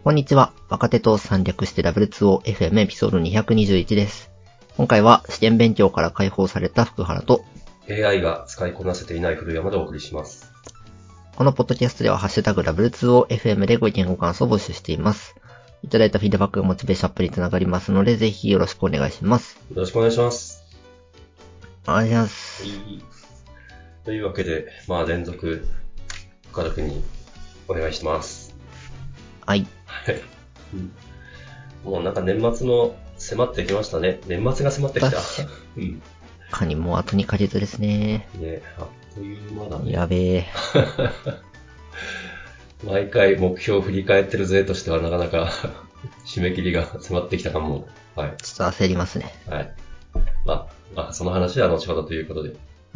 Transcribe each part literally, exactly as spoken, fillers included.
こんにちは。若手と参略して ダブリューツーオーエフエム エピソードにひゃくにじゅういちです。今回は試験勉強から解放された福原とエーアイ が使いこなせていない古山でお送りします。 このポッドキャストではハッシュタグ ダブリューツーオーエフエム でご意見ご感想を募集しています。いただいたフィードバックがモチベーションアップにつながりますので、ぜひよろしくお願いします。 よろしくお願いします。 お願いします。 というわけで、まあ連続、岡田くんにお願いします。 はい。 はい。もうなんか年末の迫ってきましたね。年末が迫ってきた。うん。 かにもうあとにかげつですね。 ね、あっという間だね。 やべえ。 毎回目標を振り返ってる勢としてはなかなか締め切りが迫ってきたかも。はい。 ちょっと焦りますね。 はい。まあ、まあ、その話は後ほどということで。 はい。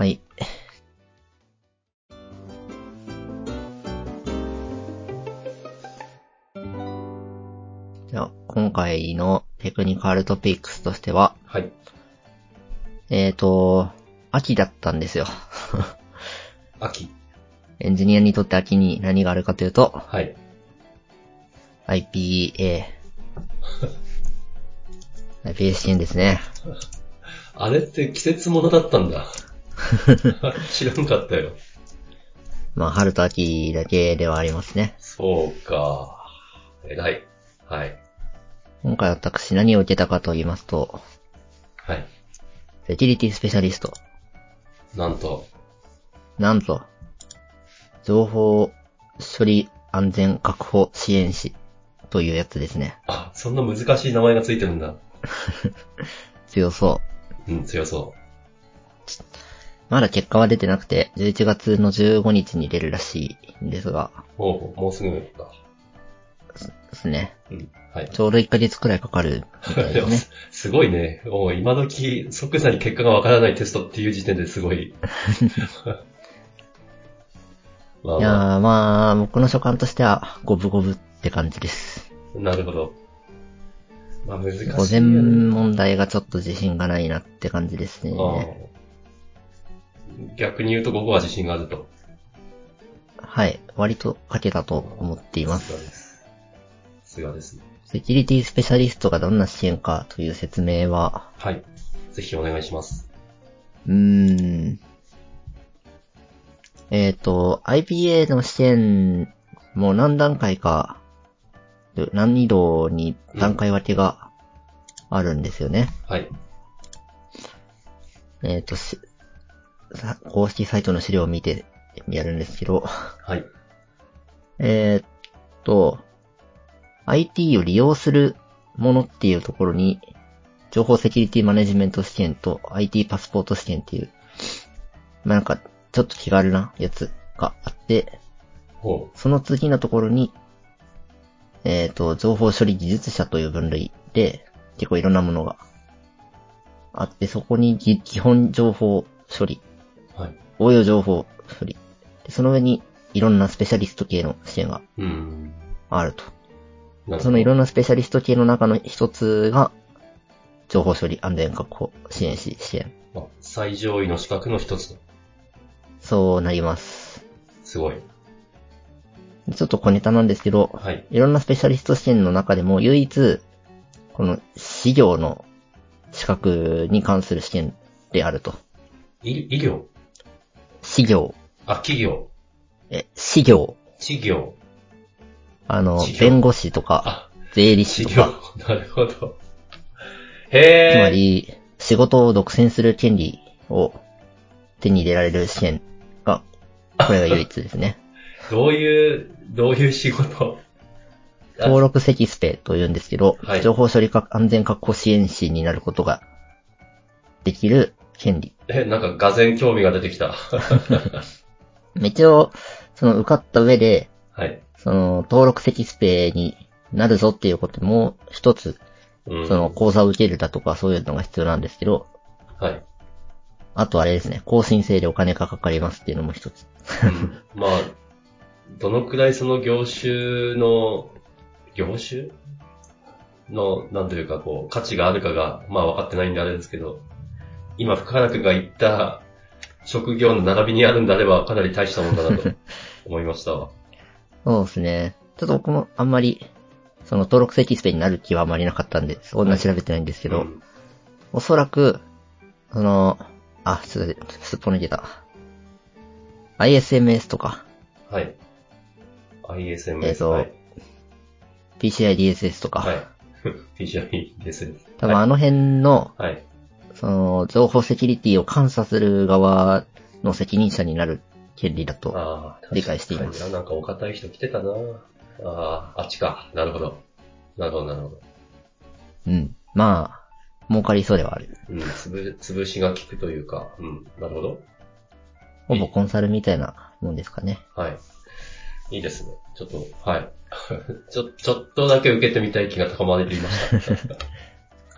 じゃあ、今回のテクニカルトピックスとしては、 はい。 えーと、秋だったんですよ。 秋。 エンジニアにとって秋に何があるかというと、 はい。 アイピーエー。アイピーエー 試験ですね。 あれって季節物だったんだ。知らんかったよ。 まあ、春と秋だけではありますね。 そうか。偉い。はい。 今回私何を受けたかと言いますと、 はい。 セキュリティスペシャリスト。 なんと。 なんと、情報処理安全確保支援士というやつですね。 あ、そんな難しい名前がついてるんだ。 強そう。 うん、強そう。 まだ結果は出てなくて、じゅういちがつのじゅうごにちに出るらしいんですが。 おう、もうすぐだ。 ですね。 うん、はい。 ちょうどいっかげつくらいかかるみたいですね。 す, すごいね。おう今時、即座に結果がわからないテストっていう時点ですごい。まあまあ、 いやーまあ、僕の所感としては五分五分って感じです。 なるほど。まあ難しい、ね。 午前問題がちょっと自信がないなって感じですね。 逆に言うと午後は自信があると。 はい。割と書けたと思っています。 さすがです。さすがですね。 セキュリティスペシャリストがどんな試験かという説明は、 はい。ぜひお願いします。 うーん。えっと、アイピーエー の試験も何段階か、難易度に段階分けがあるんですよね。 うん、はい。 えっと、公式サイトの資料を見てやるんですけど、 はい。 えっと、アイティー を利用するものっていうところに、情報セキュリティマネジメント試験と アイティー パスポート試験っていう、まあ、なんか、ちょっと気軽なやつがあって、その次のところに、えっと、情報処理技術者という分類で、結構いろんなものがあって、そこに基本情報処理、 はい、 応用情報処理、その上にいろんなスペシャリスト系の試験があると。うん、そのいろんなスペシャリスト系の中の一つが、情報処理安全確保支援士支援。 最上位の資格の一つと。 そうなります。 すごい。 ちょっと小ネタなんですけど、 はい。 いろんなスペシャリスト試験の中でも唯一、この、事業の資格に関する試験であると。 医、医療？ 事業。 あ、企業。 え、事業。 事業。 あの、弁護士とか、税理士とか。 なるほど。へー。 つまり、仕事を独占する権利を手に入れられる試験が、これが唯一ですね。 どういう、どういう仕事？ 登録セキスペと言うんですけど、 はい、 情報処理安全確保支援士になることができる権利。 え、なんか、がぜん興味が出てきた。 一応、その受かった上で、 はい。 その登録セキスペになるぞっていうことも一つ、うん、その講座を受けるだとかそういうのが必要なんですけど、 はい。 あとあれですね、更新制でお金がかかりますっていうのも一つ。 うん、まあ、どのくらいその業種の、業種の、なんというかこう、価値があるかが、まあ分かってないんであれですけど、今福原くんが言った職業の並びにあるんであればかなり大したもんだなと思いましたわ。 そうですね。ちょっと僕もあんまりその登録積スペになる気はあまりなかったんで、そんな調べてないんですけど、 うん、 おそらく、その、あ、ちょっと、すっぽ抜けた。アイエスエムエス とか、 はい。アイエスエムエス、 えっと、 はい。 ピーシーアイディーエスエス とか、 はい。ピーシーアイディーエスエス。 多分あの辺の、 はい。 その、情報セキュリティを監査する側の責任者になる権利だとああ、 理解しています。 確かにな。なんかお堅い人来てたな。ああ、あっちか。なるほど。なるほど、なるほど。 うん。まあ、儲かりそうではある。 うん、つぶ、潰しが効くというか、うん、なるほど。 ほぼコンサルみたいなもんですかね。 はい。いいですね。ちょっと、はい。ちょ、ちょっとだけ受けてみたい気が高まりました。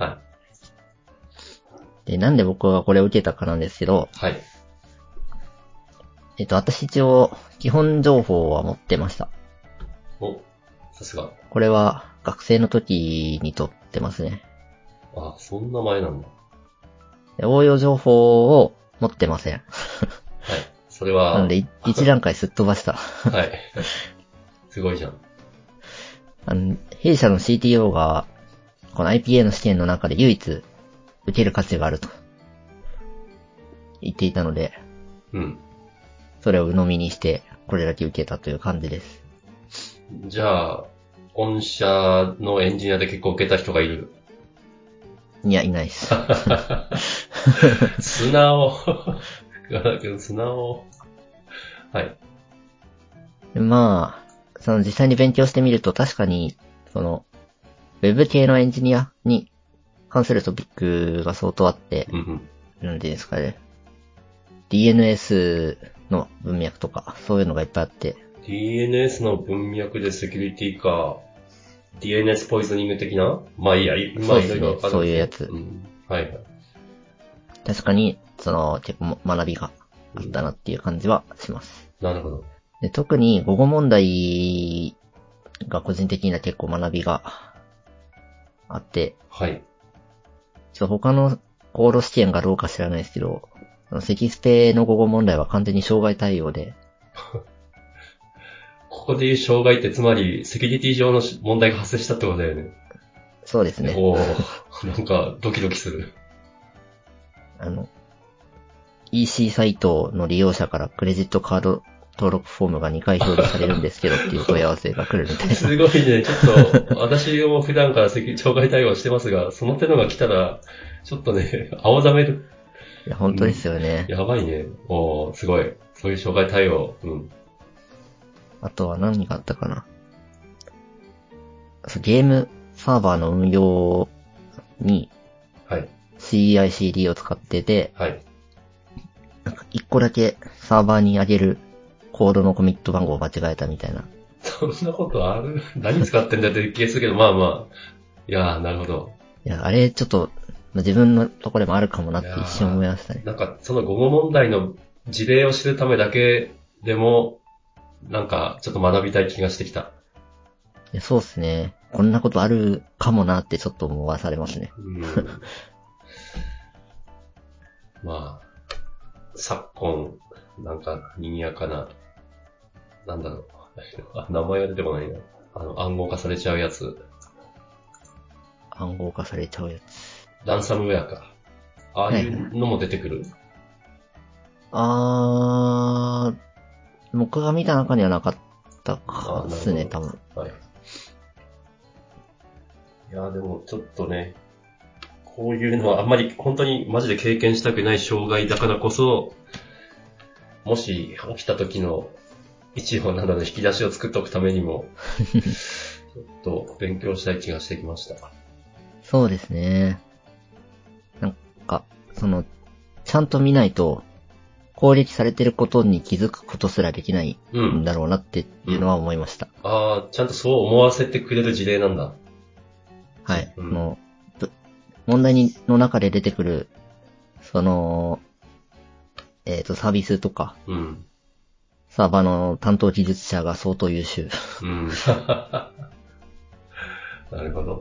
はい。 で、なんで僕がこれを受けたかなんですけど、 はい。 えっと、私一応、基本情報は持ってました。 お、さすが。 これは、学生の時に取ってますね。 あ、そんな前なんだ。 で応用情報を持ってません。 はい。それは、 なので、一段階すっ飛ばした。 はい。すごいじゃん。 あの、弊社の シーティーオー が、この アイピーエー の試験の中で唯一受ける価値があると言っていたので、 うん。 それを鵜呑みにして、これだけ受けたという感じです。 じゃあ、御社のエンジニアで結構受けた人がいる。 いや、いないです。 素直。福原君素直。はい。 まあ、その実際に勉強してみると確かに、その、ウェブ系のエンジニアに関するトピックが相当あって、 うんうん。 なんていうんですかね。ディーエヌエス の文脈とか、そういうのがいっぱいあって。 ディーエヌエス の文脈でセキュリティか。ディーエヌエス ポイズニング的なまあいいや、まあいろいろあるんですね。 そういうやつ。 うん。はいはい。 確かに、その、結構学びがあったなっていう感じはします。 なるほど。 で特に、語語問題が個人的には結構学びがあって、 はい。 ちょっと他のコード試験がどうか知らないですけど、セキスペの語語問題は完全に障害対応で、 ここでいう障害ってつまりセキュリティ上の問題が発生したってことだよね。 そうですね。 おー、なんかドキドキする。 あの、イーシー サイトの利用者からクレジットカード登録フォームがにかい表示されるんですけどっていう問い合わせが来るみたいな。 すごいね。ちょっと、私も普段からセキュ障害対応してますが、その手のが来たら、ちょっとね、青ざめる。 いや、本当ですよね。 うん、やばいね。おー、すごい。そういう障害対応。うん。 あとは何があったかな。ゲームサーバーの運用に、 はい。 シーアイシーディー を使ってて、 はい。 なんか一個だけサーバーに上げるコードのコミット番号を間違えたみたいな。 そんなことある何使ってんだって気がするけど、まあまあ。いやー、なるほど。 いや、あれちょっと、まあ自分のところでもあるかもなって一瞬思いましたね。 なんか、その語語問題の事例を知るためだけでも、なんか、ちょっと学びたい気がしてきた。 いや、そうっすね。こんなことあるかもなってちょっと思わされますね。 うん。まあ、昨今、なんか、賑やかな、なんだろう。あ、名前が出てこないな。あの、暗号化されちゃうやつ。 暗号化されちゃうやつ。 ランサムウェアか。ああいはいはい。 うのも出てくる、 あー、僕が見た中にはなかったかっすね、多分。 はい。いや、でもちょっとね、こういうのはあんまり本当にマジで経験したくない障害だからこそ、もし起きた時の一応などの引き出しを作っておくためにも、ちょっと勉強したい気がしてきました。 そうですね。なんか、その、ちゃんと見ないと、攻撃されてることに気づくことすらできないんだろうなっていうのは思いました。 うん、ああ、ちゃんとそう思わせてくれる事例なんだ。 はい。 うん、 その、問題にの中で出てくる、その、えっと、サービスとか、 うん、 サーバーの担当技術者が相当優秀。 うん。なるほど。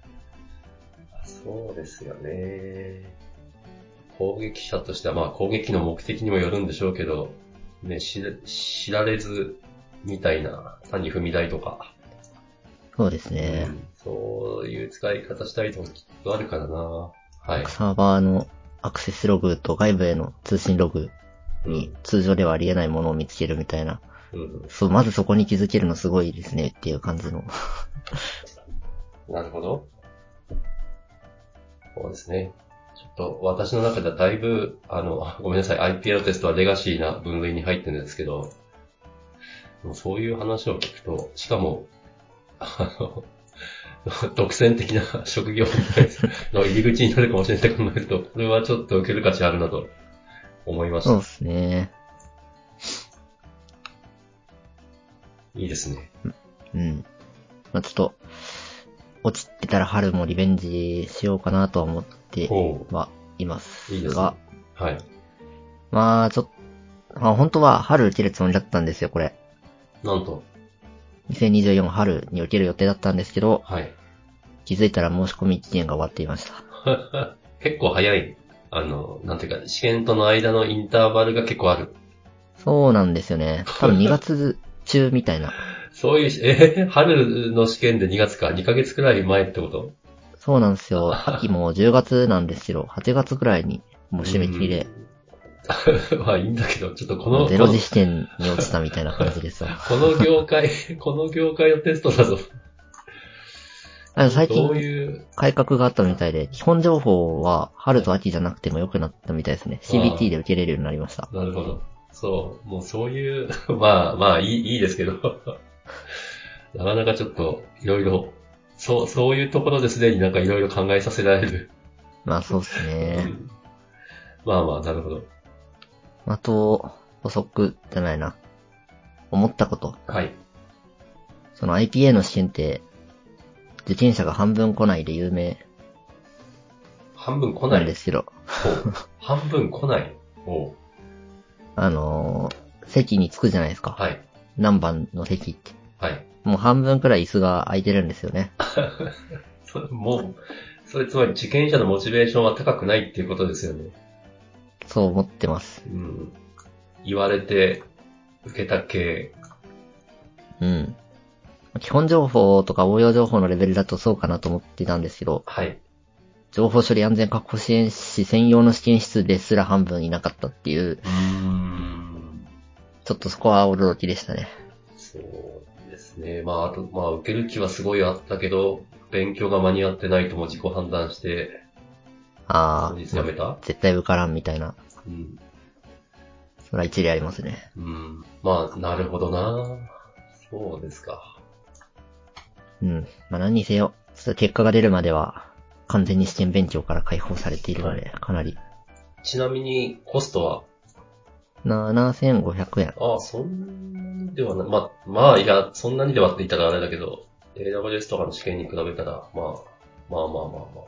そうですよね。攻撃者としては、まあ攻撃の目的にもよるんでしょうけど、ね、知知られずみたいな、単に踏み台とか。 そうですね。 うん、そういう使い方したいともきっとあるからな。はい。 サーバーのアクセスログと外部への通信ログに通常ではありえないものを見つけるみたいな。 うん、 そう、まずそこに気づけるのすごいですねっていう感じの。 なるほど。そうですね。ちょっと私の中ではだいぶ、あの、ごめんなさい、アイピーエル テストはレガシーな分類に入ってるんですけど、もうそういう話を聞くと、しかも、あの、独占的な職業の入り口になるかもしれないと考えると、これはちょっと受ける価値あるなと思いました。 そうですね。 いいですね。 うん。まあ、ちょっと、落ちてたら春もリベンジしようかなとは思ってはいますが。 いいですね。はい。 まあ、ちょっと、まあ本当は春受けるつもりだったんですよ、これ。 なんと。 にせんにじゅうよん春に受ける予定だったんですけど、 はい。 気づいたら申し込み期限が終わっていました。 結構早い。あの、なんていうか、試験との間のインターバルが結構ある。 そうなんですよね。多分にがつ中みたいな。 そういうし、えー、春の試験でにがつか、にかげつくらい前ってこと？ そうなんですよ。秋もじゅうがつなんですけど、はちがつくらいにもう締め切りで。 まあいいんだけど、ちょっとこの、 ゼロ時視点に落ちたみたいな感じですわ。 この業界、この業界のテストだぞ。 あの最どう近いう改革があったみたいで、基本情報は春と秋じゃなくても良くなったみたいですね。シービーティー で受けれるようになりました。 なるほど。そう、もうそういう、まあまあいい、いいですけど、なかなかちょっといろいろ、そう、そういうところですでになんかいろいろ考えさせられる。 まあそうっすね。 うん、まあまあ、なるほど。 あと、補足じゃないな。思ったこと。 はい。 その アイピーエー の試験って、受験者が半分来ないで有名半分来なないんですけど。 半分来ない。おあのー、席に着くじゃないですか。 はい。 何番の席って。 はい。 もう半分くらい椅子が空いてるんですよね。 それもう、それつまり受験者のモチベーションは高くないっていうことですよね。 そう思ってます。 うん。言われて、受けた系。 うん。基本情報とか応用情報のレベルだとそうかなと思ってたんですけど、 はい。 情報処理安全確保支援士専用の試験室ですら半分いなかったっていう、 うーん。 ちょっとそこは驚きでしたね。 そうですね。まあ、あと、まあ、受ける気はすごいあったけど、勉強が間に合ってないとも自己判断して、 あ当日あ、 やめた？ 絶対受からんみたいな。 うん。 それは一理ありますね。 うん。まあ、なるほどな。そうですか。 うん。まあ何にせよ、結果が出るまでは、完全に試験勉強から解放されているので、はい、かなり。 ちなみに、コストはななせんごひゃくえん。 ああ、そんなにではない。ま、まあ、いや、そんなにではって言ったらあれだけど、エーダブリューエス とかの試験に比べたら、まあ、まあまあまあまあまあ。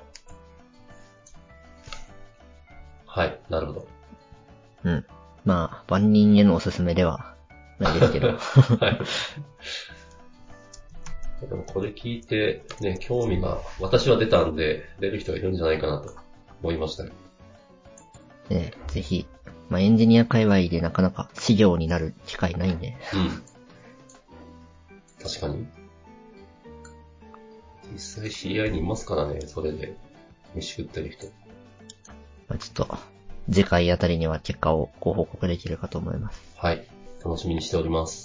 はい、なるほど。 うん。まあ、万人へのおすすめではないですけど。はい。 でもこれ聞いて、ね、興味が、私は出たんで、出る人がいるんじゃないかなと思いましたね。 ね、ぜひ、まあ、エンジニア界隈でなかなか事業になる機会ないんで。 うん。確かに。実際知り合いにいますからね、それで、飯食ってる人。 まあ、ちょっと、次回あたりには結果をご報告できるかと思います。 はい。楽しみにしております。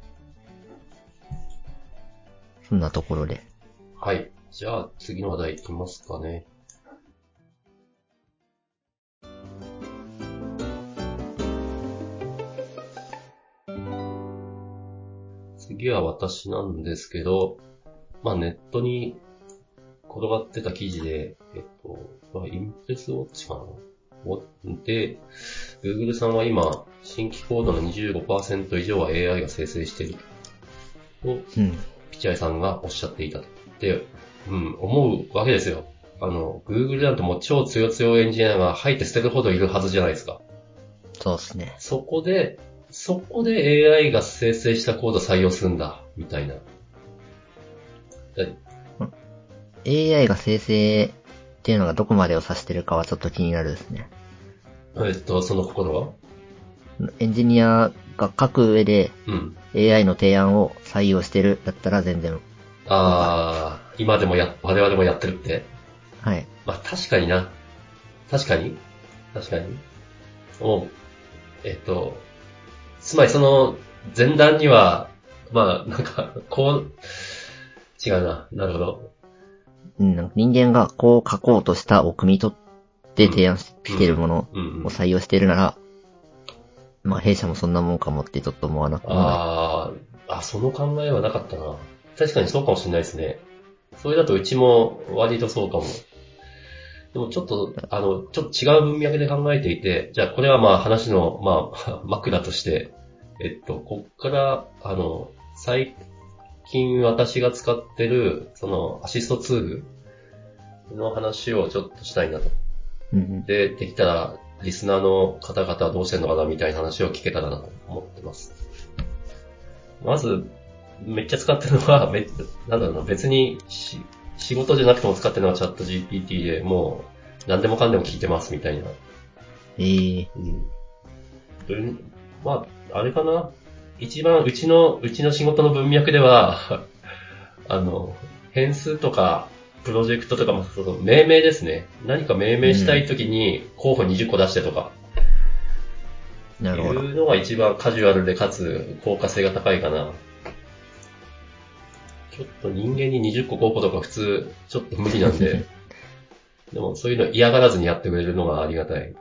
そんなところで。 はい。じゃあ次の話題いきますかね。次は私なんですけど、まあネットに転がってた記事で、えっと、まあ、インプレスウォッチかなで、Google さんは今、新規コードの にじゅうごパーセント 以上は エーアイ が生成していると、うん、ピチャイさんがおっしゃっていたと。で、うん、思うわけですよ。あの、Google なんてもう超強強エンジニアが吐いて捨てるほどいるはずじゃないですか。 そうですね。 そこで、そこで エーアイ が生成したコード採用するんだ、みたいな。 エーアイ が生成っていうのがどこまでを指してるかはちょっと気になるですね。 えっと、その心はエンジニアが書く上で、 うん、 エーアイ の提案を採用してるだったら全然ああ、今でもや、我々もやってるって。 はい。 まあ確かにな。確かに確かに。もう、えっと、つまりその前段には、まあなんか、こう、違うな。なるほど。 うん、人間がこう書こうとしたを汲み取って提案しているものを採用しているなら、まあ弊社もそんなもんかもってちょっと思わなくもない。 ああ、あ、その考えはなかったな。確かにそうかもしれないですね。それだとうちも割とそうかも。でもちょっと、あの、ちょっと違う文脈で考えていて、じゃあこれはまあ話の、まあ、枕として、えっと、こっから、あの、最近私が使ってる、その、アシストツールの話をちょっとしたいなと。 うんうん、 で、できたら、リスナーの方々はどうしてんのかなみたいな話を聞けたらなと思ってます。まず、めっちゃ使ってるのは、めなんだろうな、別にし仕事じゃなくても使ってるのはチャット ジーピーティー で、もう何でもかんでも聞いてますみたいな。 えー、 うん。まあ、あれかな。一番うちの、うちの仕事の文脈では、あの、変数とか、プロジェクトとかも、その命名ですね。何か命名したいときに候補にじゅっこ出してとか、 なるほど。 いうのが一番カジュアルでかつ効果性が高いかな。ちょっと人間ににじゅっこ候補とか普通、ちょっと無理なんで、でもそういうの嫌がらずにやってくれるのがありがたい。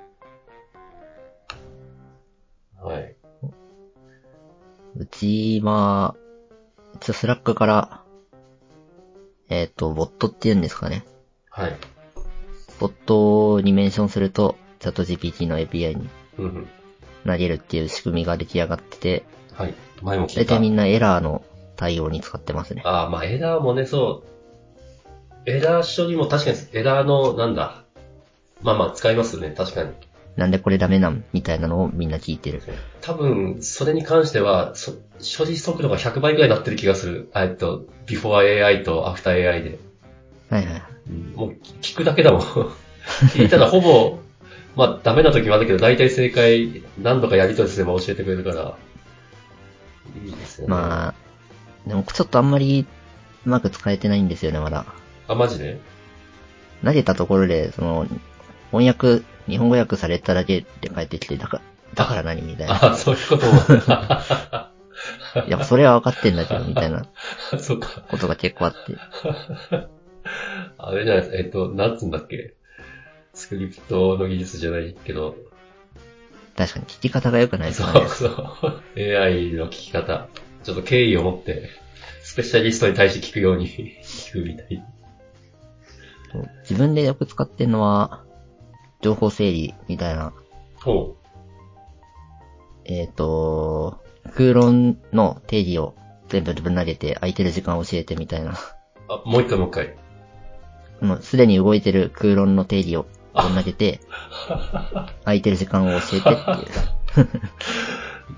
はい。 うちは、一応スラックから、えっ、と、ボットっていうんですかね。 はい。 ボットにメンションすると、チャット ジーピーティー の エーピーアイ にうんうん。 投げるっていう仕組みが出来上がってて、 はい。前も聞大いた。 体みんなエラーの対応に使ってますね。 ああ、まあエラーもね、そう。エラー処理も確かにエラーの、なんだ。まあまあ使いますね、確かに。 なんでこれダメなんみたいなのをみんな聞いてる。 多分、それに関しては、そ処理速度がひゃくばいくらいになってる気がする。えっと、Before エーアイ と After エーアイ で。 はいはい。 うん、もう聞くだけだもん。聞いたらほぼ、まあダメな時もあるけど、大体正解何度かやり取りすれば教えてくれるから、いいですよね。 まあ、でもちょっとあんまりうまく使えてないんですよね、まだ。 あ、マジで投げたところで、その、翻訳、日本語訳されただけで返ってきて、だから、だから何みたいな。 あ、そういうことも。 いや、それは分かってんだけど、みたいなそうか。 ことが結構あって。 あれじゃないですか、えっと、なんつうんだっけ。スクリプトの技術じゃないけど。 確かに聞き方が良くないですそかね。 うそう。エーアイ の聞き方。ちょっと敬意を持って、スペシャリストに対して聞くように聞くみたい。 自分でよく使ってるのは、情報整理みたいな。 ほう。 えっ、と、空論の定義を全部ぶん投げて空いてる時間を教えてみたいな。 あ、もう一回もう一回。 もうすでに動いてる空論の定義をぶん投げて、空いてる時間を教えてっていう。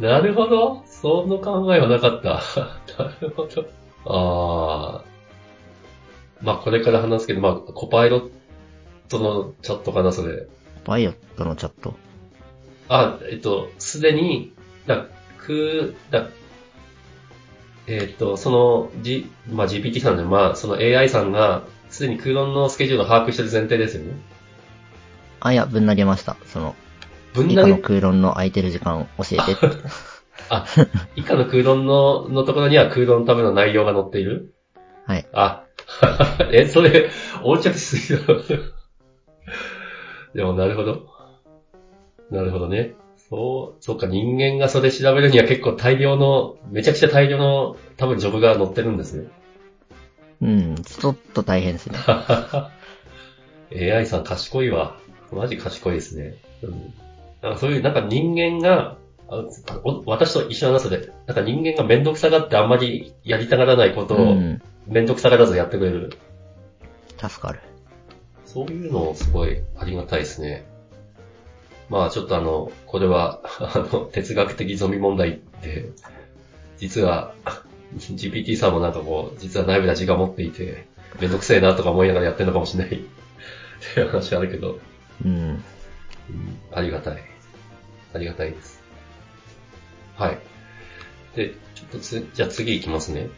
なるほど。その考えはなかった。なるほど。ああ。まあこれから話すけど、まあコパイロットのチャットかな、それ。 パイロットのチャット。 あ、えっと、すでに、だ、く、だ、えっと、その、G、まあ ジーピーティー さんで、まあその エーアイ さんが、すでに空論のスケジュールを把握してる前提ですよね。 あ、いや、ぶん投げました。その、 ぶん投げ、 以下の空論の空いてる時間を教えてって。 あ、以下の空論の、のところには空論のための内容が載っているはい。 あ、え、それ、横着しすぎだろ。でもなるほど。なるほどね。そう、そうか、人間がそれ調べるには結構大量の、めちゃくちゃ大量の多分ジョブが載ってるんですね。 うん、ちょっと大変ですね。 エーアイ さん賢いわ。マジ賢いですね。うん、なんかそういうなんか人間が、あお私と一緒な話で、なんか人間がめんどくさがってあんまりやりたがらないことを、 うん、 めんどくさがらずやってくれる。 助かる。 そういうのすごいありがたいですね。まあちょっとあの、これは、あの、哲学的ゾンビ問題で、実は、ジーピーティー さんもなんかこう、実は内部で自我を持っていて、めんどくせえなとか思いながらやってるのかもしれないっていう話あるけど、 うん。 うん、ありがたい。ありがたいです。はい。で、ちょっとつ、じゃあ次行きますね。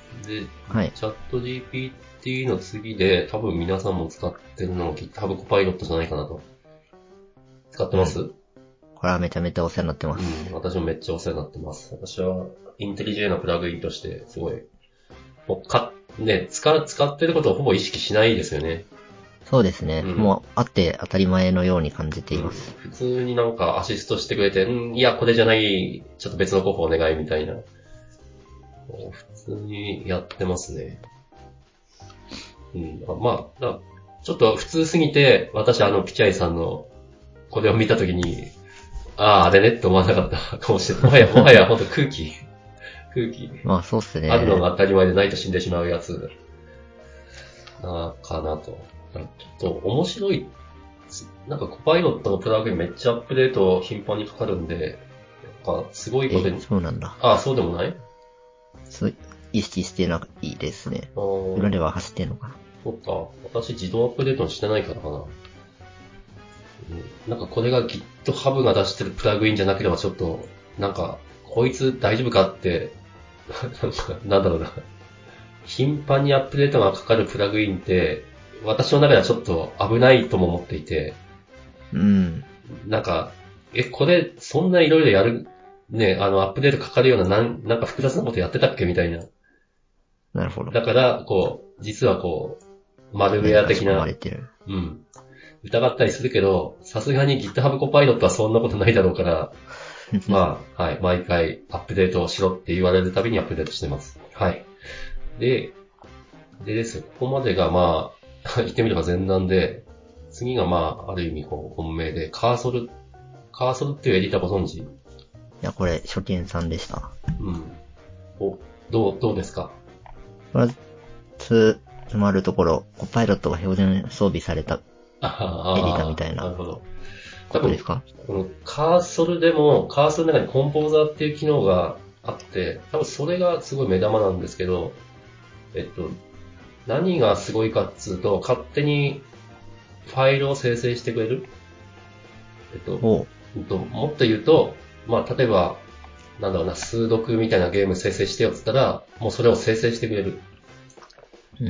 で、 はい。 チャット ジーピーティー の次で多分皆さんも使ってるのが GitHub コパイロットじゃないかなと。使ってます、うん、 これはめちゃめちゃお世話になってます。 うん、私もめっちゃお世話になってます。私はインテリジェのプラグインとしてすごい、もうか、ね、使、使ってることをほぼ意識しないですよね。 そうですね。うん、もうあって当たり前のように感じています、 うん。普通になんかアシストしてくれて、んいや、これじゃない、ちょっと別の候補お願いみたいな。普通にやってますね。うん、まあ、ちょっと普通すぎて、私あのピチャイさんのこれを見たときに、ああ、あれねって思わなかったかもしれない。もはや、もはやほんと空気。空気。 まあそうっすね。 あるのが当たり前でないと死んでしまうやつ。な、かなと。ちょっと面白い。なんかコパイロットのプラグインめっちゃアップデート頻繁にかかるんで、やっぱすごいことに。 え、そうなんだ。 ああ、そうでもない？ そう、意識してないですね。裏では走ってんのかな。 そうか。私自動アップデートしてないからかな。うん、なんかこれが GitHub が出してるプラグインじゃなければちょっと、なんか、こいつ大丈夫かって、なんか、なんだろうな。頻繁にアップデートがかかるプラグインって、私の中ではちょっと危ないとも思っていて。 うん。 なんか、え、これ、そんないろいろやる、ね、あの、アップデートかかるような、なん、なんか複雑なことやってたっけみたいな。 なるほど。 だから、こう、実はこう、マルウェア的な、うん。疑ったりするけど、さすがに GitHub コパイロットはそんなことないだろうから、まあ、はい、毎回アップデートをしろって言われるたびにアップデートしてます。はい。で、でですよ、ここまでがまあ、言ってみれば前段で、次がまあ、ある意味こう、本命で、カーソル、カーソルっていうエディターご存知？いや、これ、初見さんでした。 うん。お、どう、どうですか？ まず、つまるところ、コパイロットが標準装備されたエディターみたいな。なるほど。ことですか？ このカーソルでも、カーソルの中にコンポーザーっていう機能があって、多分それがすごい目玉なんですけど、えっと、何がすごいかっつうと、勝手にファイルを生成してくれる。えっと、えっと、もっと言うと、まあ、例えば、なんだろうな、数読みたいなゲーム生成してよって言ったら、もうそれを生成してくれる。 うん。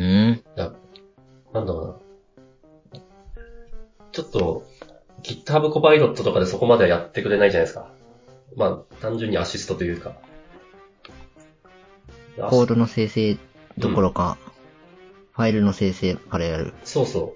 なんだろうな。ちょっと、GitHub コパイロットとかでそこまではやってくれないじゃないですか。まあ、単純にアシストというか。 コードの生成どころか、うん、ファイルの生成からやる。 そうそう。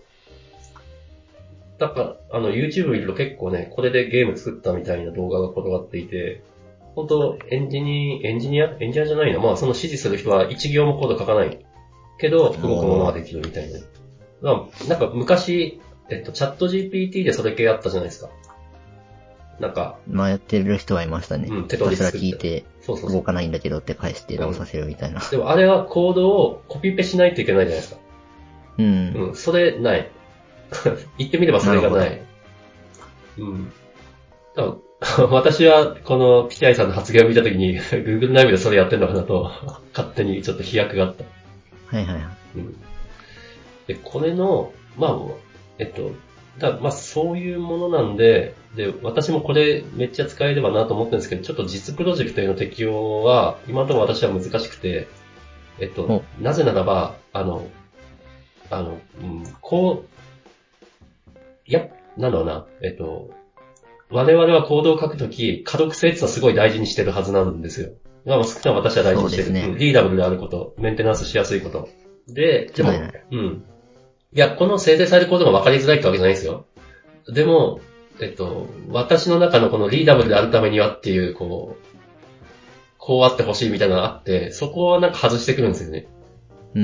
だから、あの、YouTube 見ると結構ね、これでゲーム作ったみたいな動画が転がっていて、本当エンジニア、エンジニアエンジニアじゃないの？まあ、その指示する人は一行もコード書かない。けど、動くものができるみたいな。まあ、なんか昔、えっと、チャット ジーピーティー でそれ系あったじゃないですか。なんか。 まあやってる人はいましたね。 うん、手取り作って。聞いて、そうそうそう動かないんだけどって返して直させるみたいな、 うん。でもあれはコードをコピペしないといけないじゃないですか。 うん。 うん、それない。言ってみればそれがない。うん。多分私はこのピチャイさんの発言を見たときにGoogle 内部でそれやってんのかなと勝手にちょっと飛躍があった。 はいはいはい。 うん、で、これの、まあ、えっと、だまあそういうものなんで、で、私もこれめっちゃ使えればなと思ってるんですけど、ちょっと実プロジェクトへの適用は、今のところ私は難しくて、えっと、なぜならば、あの、あの、うん、こう、いや、なんだろうな、えっと、我々はコードを書くとき、可読性ってのはすごい大事にしてるはずなんですよ。まあ、少なくとも私は大事にしてる。ね、うん、リーダブルであること、メンテナンスしやすいこと。で、でも、はいはい、うん。いや、この生成されるコードが分かりづらいってわけじゃないですよ。でも、えっと、私の中のこのリーダブルであるためにはっていう、こう、こうあってほしいみたいなのがあって、そこはなんか外してくるんですよね。 うん。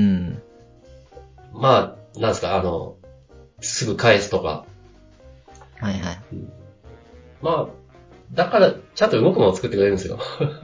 まあ、なんですか、あの、すぐ返すとか。 はいはい。 うん、まあ、だから、ちゃんと動くものを作ってくれるんですよ。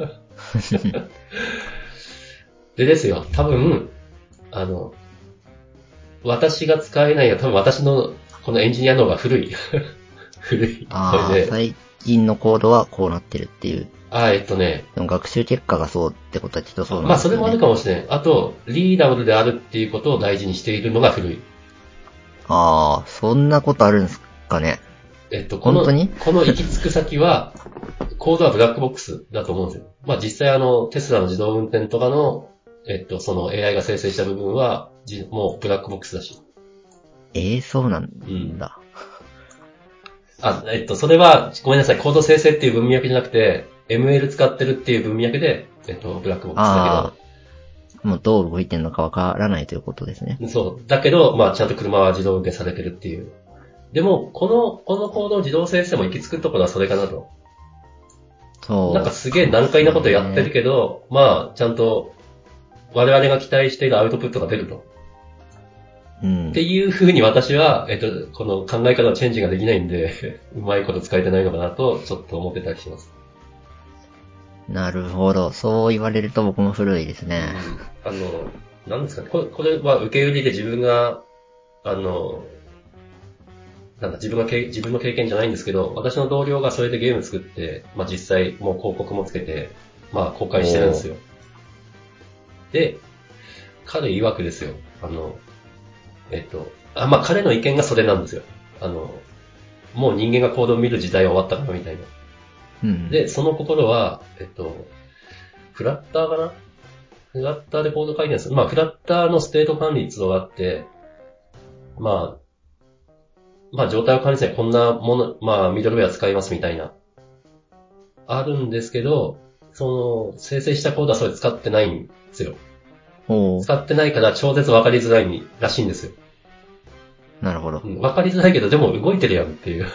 でですよ、多分、あの、私が使えないのは多分私のこのエンジニアの方が古い。古い。 ああ、最近のコードはこうなってるっていう。 あ、えっとね。 でも学習結果がそうってことはきっとそうなんですよね。まあそれもあるかもしれない。あと、リーダブルであるっていうことを大事にしているのが古い。 ああ、そんなことあるんですかね。 えっと、この、本当にこの行き着く先は、コードはブラックボックスだと思うんですよ。まあ実際あの、テスラの自動運転とかの、 えっと、その エーアイ が生成した部分は、じもうブラックボックスだし。 ええー、そうなんだ。 うん、あ、えっと、それは、ごめんなさい、コード生成っていう文脈じゃなくて、エムエル 使ってるっていう文脈で、えっと、ブラックボックスだけど。 ああ、もうどう動いてるのかわからないということですね。 そう。だけど、まあ、ちゃんと車は自動運転されてるっていう。でも、この、このコードを自動生成も行き着くところはそれかなと。 そう。 なんかすげえ難解なことやってるけど、まあ、ちゃんと、我々が期待しているアウトプットが出ると。 うん。 っていう風に私は、えっと、この考え方のチェンジができないんで、うまいこと使えてないのかなと、ちょっと思ってたりします。 なるほど。そう言われると僕も古いですね。 うん、あの、なんですかね。これ、これは受け売りで自分が、あの、なんだ、自分がけ、自分の経験じゃないんですけど、私の同僚がそれでゲーム作って、まあ実際もう広告もつけて、まあ公開してるんですよ。で、彼曰くですよ。あの、えっと、あ、まあ彼の意見がそれなんですよ。あの、もう人間がコードを見る時代は終わったかなみたいな。 うん。 で、その心は、えっと、フラッターかなフラッターでコード書いてるんですよ。まあフラッターのステート管理っていうのがあって、まあ、まあ状態を管理してこんなもの、まあミドルウェア使いますみたいな。あるんですけど、その、生成したコードはそれ使ってないんですよ。 おー。 使ってないから超絶わかりづらいらしいんですよ。 なるほど。 うん、わかりづらいけど、でも動いてるやんっていう。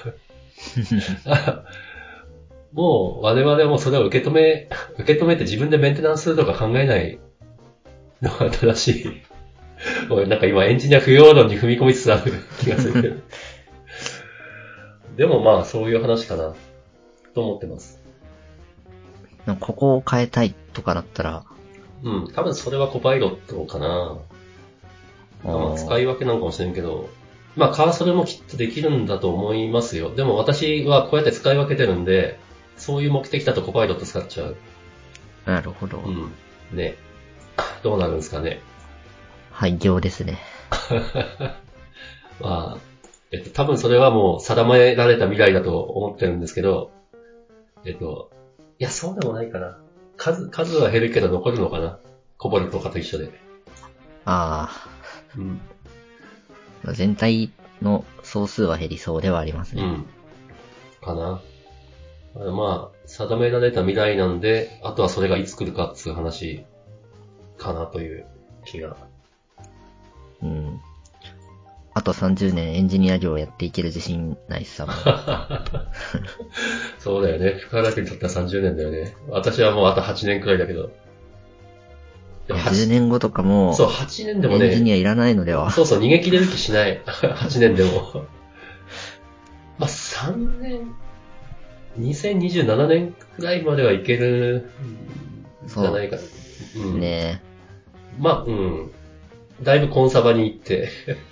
もう、我々はもうそれを受け止め、受け止めて自分でメンテナンスとか考えないのが正しい。俺なんか今エンジニア不要論に踏み込みつつある気がする。でもまあ、そういう話かな、と思ってます。 ここを変えたいとかなったら。 うん、多分それはコパイロットかな。まあ、使い分けなんかもしれんけど、まあ、カーソルもきっとできるんだと思いますよ。でも私はこうやって使い分けてるんで、そういう目的だとコパイロット使っちゃう。 なるほど。 うん。ね。どうなるんですかね。 廃業ですね。 まあ、えっと、多分それはもう定められた未来だと思ってるんですけど、えっと、いや、そうでもないかな。数、数は減るけど残るのかな。コボルトとかと一緒で。 ああ。うん。全体の総数は減りそうではありますね。 うん。かな。まあ、定められた未来なんで、あとはそれがいつ来るかっていう話かなという気が。 うん。あとさんじゅうねんエンジニア業をやっていける自信ないっすもん。 そうだよね。深原君にとってはさんじゅうねんだよね。私はもうあとはちねんくらいだけど。 でもじゅうねんごとかも、 そう、はちねんでもね、 エンジニアいらないのでは。 そうそう、逃げ切れる気しない。はちねんでも。まあ、さんねん、にせんにじゅうななねんくらいまではいけるんじゃないかな。 そう。うん、ねまあ、うん。だいぶコンサバに行って。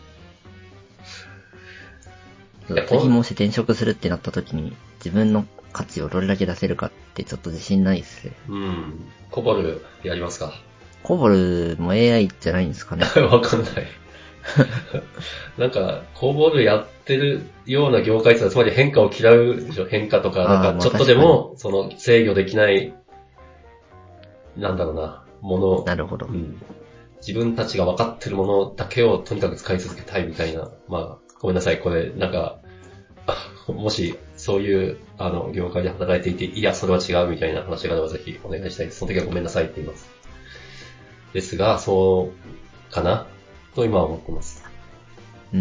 次もし転職するってなった時に、自分の価値をどれだけ出せるかってちょっと自信ないっすね。 うん。コボルやりますか。 コボルも エーアイ じゃないんですかね。 わかんない。なんか、コボルやってるような業界ってつまり変化を嫌うでしょ。変化とか、なんかちょっとでも、その制御できない、なんだろうな、もの。 なるほど。 うん。自分たちが分かってるものだけをとにかく使い続けたいみたいな。まあ、ごめんなさい、これ、なんか、もし、そういう、あの、業界で働いていて、いや、それは違うみたいな話があればぜひお願いしたいです。その時はごめんなさいって言います。ですが、そうかなと今は思ってます。 うん。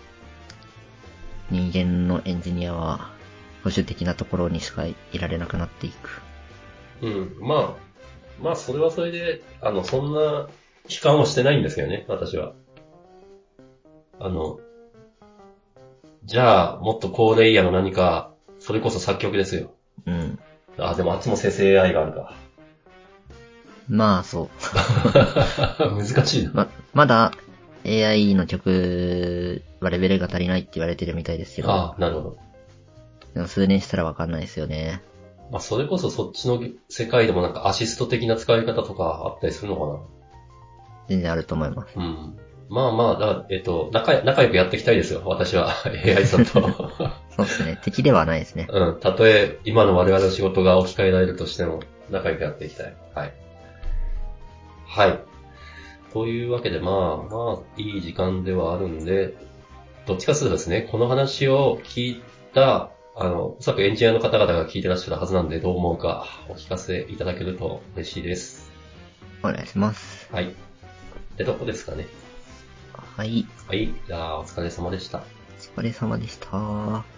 人間のエンジニアは保守的なところにしかいられなくなっていく。 うん。まあ、まあそれはそれで、あの、そんな悲観をしてないんですよね、私は。あの、じゃあ、もっと高レイヤーの何か、それこそ作曲ですよ。 うん。 あ、でもあっちも生成 エーアイ があるか。 まあ、そう。 難しいな。 ま、まだ エーアイ の曲はレベルが足りないって言われてるみたいですけど。 ああ、なるほど。 でも数年したらわかんないですよね。 まあ、それこそそっちの世界でもなんかアシスト的な使い方とかあったりするのかな。 全然あると思います。 うん。まあまあ、だからえっと、仲、仲良くやっていきたいですよ、私は。エーアイ さんと。 そうですね。敵ではないですね。 うん。たとえ今の我々の仕事が置き換えられるとしても、仲良くやっていきたい。はい。 はい。というわけで、まあ、まあ、いい時間ではあるんで、どっちかというとですね、この話を聞いた、あの、おそらくエンジニアの方々が聞いてらっしゃるはずなんで、どう思うかお聞かせいただけると嬉しいです。 お願いします。 はい。で、どこですかね。 はい。 はい。じゃあ、お疲れ様でした。 お疲れ様でした。